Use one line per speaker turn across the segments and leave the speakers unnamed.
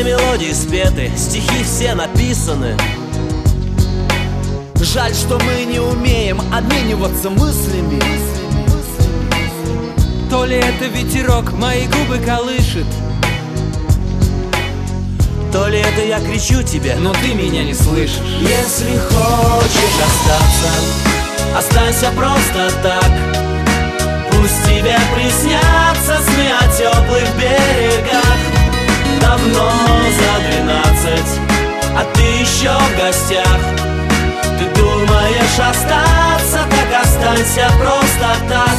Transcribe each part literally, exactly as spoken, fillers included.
мелодии спеты, стихи все написаны.
Жаль, что мы не умеем обмениваться мыслями.
То ли это ветерок мои губы колышет,
то ли это я кричу тебе,
но ты меня не слышишь.
Если хочешь остаться, останься просто так. Пусть тебе приснятся сны о теплых берегах. Давно за двенадцать, а ты еще в гостях. Ты думаешь остаться, так останься просто так.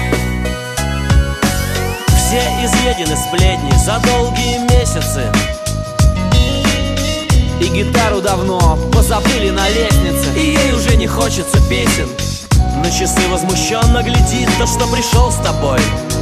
Все изъедены сплетни за долгие месяцы,
и гитару давно позабыли на лестнице,
и ей уже не хочется песен. На часы возмущенно глядит то, что пришел с тобой.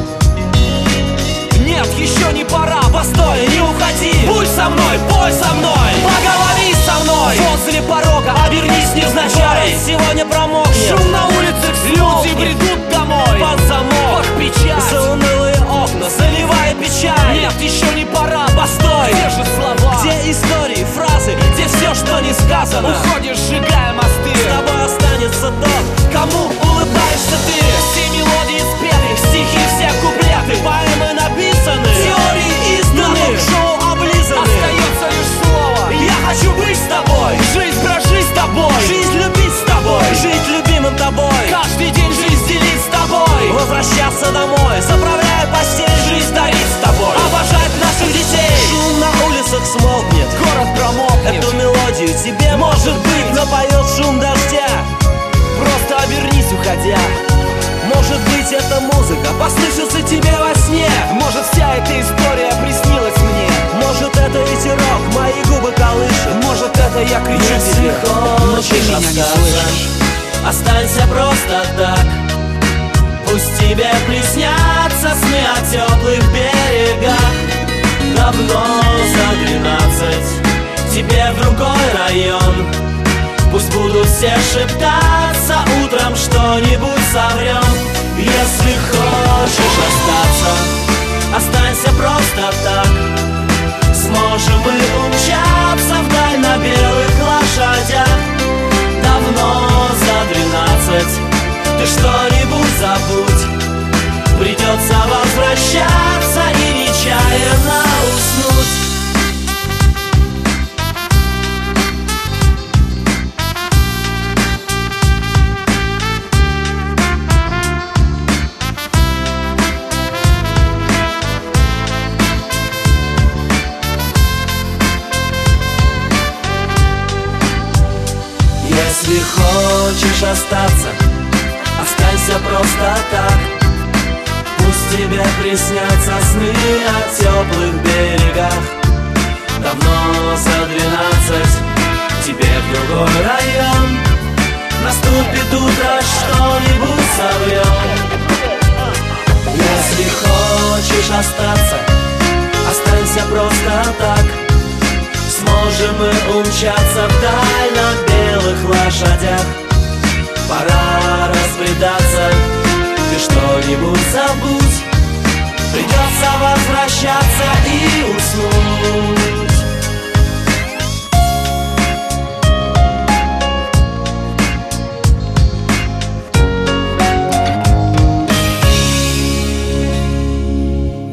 Нет, еще не пора, постой, не уходи.
Будь со мной, пой со мной,
поговори со мной.
Возле порога обернись невзначай.
Город
сегодня промокнет,
шум на улицах, люди бредут домой
под замок,
под печать,
за унылые окна заливая печаль.
Нет, еще не пора,
постой,
где же слова?
Где истории, фразы, где все, что не сказано?
Уходишь, сжигая мосты.
С тобой останется тот, кому улыбаешься ты.
Все мелодии спеты, стихи все куплеты,
поэмы написаны,
теории
изданы, шоу облизаны.
Остается лишь слово:
я хочу быть с тобой,
жизнь прожить с тобой,
жизнь любить с тобой, жить любимым тобой,
каждый день жизнь делить с тобой,
возвращаться домой, заправляя постель, жизнь дарить с тобой,
обожать наших детей.
Шум на улицах смолкнет,
город промокнет.
Эту мелодию тебе, может быть, напоет шум дождя.
Просто обернись, уходя.
Может быть, эта музыка послышится тебе во сне.
Может, вся эта история приснилась мне.
Может, это ветерок мои губы колышет.
Может, это я кричу
Если
тебе, но ты
хочешь
меня не
остаться,
слышишь.
останься просто так. Пусть тебе приснятся сны о теплых берегах. Давно за двенадцать, тебе в другой район. Пусть будут все шептаться, утром что-нибудь соврем. Если хочешь остаться, останься просто так. Сможем мы умчаться вдаль на белых лошадях. Давно за двенадцать, ты что-нибудь забудь. Придется возвращаться и нечаянно уснуть. Если хочешь остаться, останься просто так. Пусть тебе приснятся сны о теплых берегах. Давно за двенадцать, тебе в другой район. Наступит утро, что-нибудь соврем. Если хочешь остаться, останься просто так. Сможем мы умчаться вдаль на белых лошадях. Пора разбредаться, ты что-нибудь забудь. Придется возвращаться и уснуть.